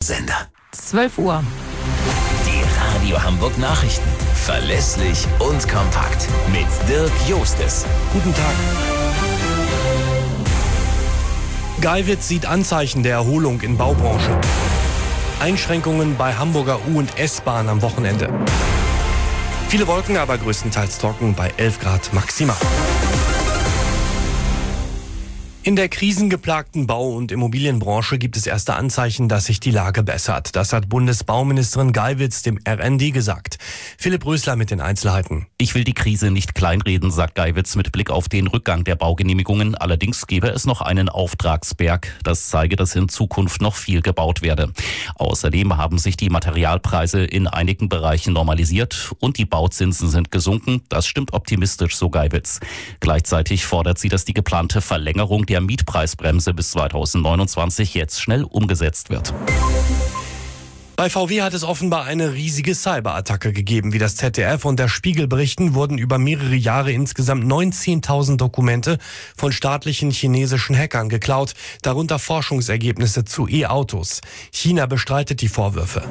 Sender? 12 Uhr. Die Radio Hamburg Nachrichten. Verlässlich und kompakt. Mit Dirk Jostes. Guten Tag. Geiwitz sieht Anzeichen der Erholung in Baubranche. Einschränkungen bei Hamburger U- und S-Bahn am Wochenende. Viele Wolken, aber größtenteils trocken bei 11 Grad maximal. In der krisengeplagten Bau- und Immobilienbranche gibt es erste Anzeichen, dass sich die Lage bessert. Das hat Bundesbauministerin Geiwitz dem RND gesagt. Philipp Rösler mit den Einzelheiten. Ich will die Krise nicht kleinreden, sagt Geiwitz mit Blick auf den Rückgang der Baugenehmigungen. Allerdings gebe es noch einen Auftragsberg. Das zeige, dass in Zukunft noch viel gebaut werde. Außerdem haben sich die Materialpreise in einigen Bereichen normalisiert und die Bauzinsen sind gesunken. Das stimmt optimistisch, so Geiwitz. Gleichzeitig fordert sie, dass die geplante Verlängerung der Mietpreisbremse bis 2029 jetzt schnell umgesetzt wird. Bei VW hat es offenbar eine riesige Cyberattacke gegeben. Wie das ZDF und der Spiegel berichten, wurden über mehrere Jahre insgesamt 19.000 Dokumente von staatlichen chinesischen Hackern geklaut, darunter Forschungsergebnisse zu E-Autos. China bestreitet die Vorwürfe.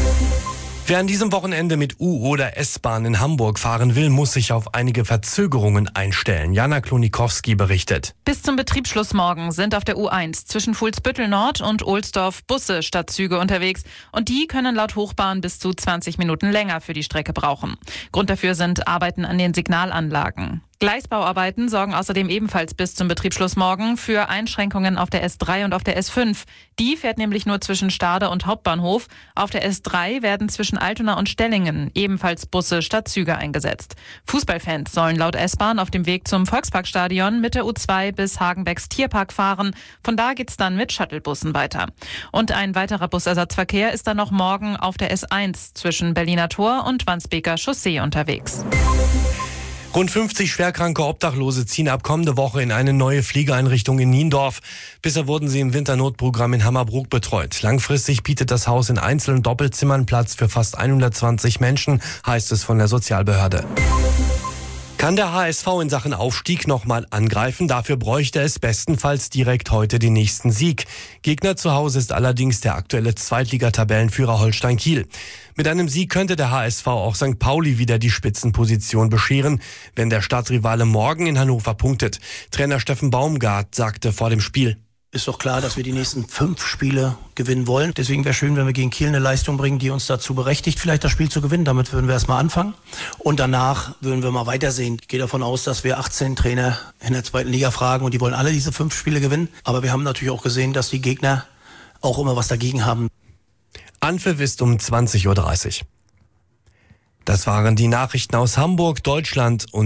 Wer an diesem Wochenende mit U- oder S-Bahn in Hamburg fahren will, muss sich auf einige Verzögerungen einstellen. Jana Klonikowski berichtet. Bis zum Betriebsschluss morgen sind auf der U1 zwischen Fuhlsbüttel Nord und Ohlsdorf Busse statt Züge unterwegs. Und die können laut Hochbahn bis zu 20 Minuten länger für die Strecke brauchen. Grund dafür sind Arbeiten an den Signalanlagen. Gleisbauarbeiten sorgen außerdem ebenfalls bis zum Betriebsschluss morgen für Einschränkungen auf der S3 und auf der S5. Die fährt nämlich nur zwischen Stade und Hauptbahnhof. Auf der S3 werden zwischen Altona und Stellingen ebenfalls Busse statt Züge eingesetzt. Fußballfans sollen laut S-Bahn auf dem Weg zum Volksparkstadion mit der U2 bis Hagenbecks Tierpark fahren. Von da geht's dann mit Shuttlebussen weiter. Und ein weiterer Busersatzverkehr ist dann noch morgen auf der S1 zwischen Berliner Tor und Wandsbeker Chaussee unterwegs. Rund 50 schwerkranke Obdachlose ziehen ab kommende Woche in eine neue Pflegeeinrichtung in Niendorf. Bisher wurden sie im Winternotprogramm in Hammerbrook betreut. Langfristig bietet das Haus in einzelnen Doppelzimmern Platz für fast 120 Menschen, heißt es von der Sozialbehörde. Kann der HSV in Sachen Aufstieg nochmal angreifen? Dafür bräuchte es bestenfalls direkt heute den nächsten Sieg. Gegner zu Hause ist allerdings der aktuelle Zweitligatabellenführer Holstein Kiel. Mit einem Sieg könnte der HSV auch St. Pauli wieder die Spitzenposition bescheren, wenn der Stadtrivale morgen in Hannover punktet. Trainer Steffen Baumgart sagte vor dem Spiel: Ist doch klar, dass wir die nächsten 5 Spiele gewinnen wollen. Deswegen wäre schön, wenn wir gegen Kiel eine Leistung bringen, die uns dazu berechtigt, vielleicht das Spiel zu gewinnen. Damit würden wir erstmal anfangen. Und danach würden wir mal weitersehen. Ich gehe davon aus, dass wir 18 Trainer in der zweiten Liga fragen und die wollen alle diese 5 Spiele gewinnen. Aber wir haben natürlich auch gesehen, dass die Gegner auch immer was dagegen haben. Anpfiff ist um 20.30 Uhr. Das waren die Nachrichten aus Hamburg, Deutschland und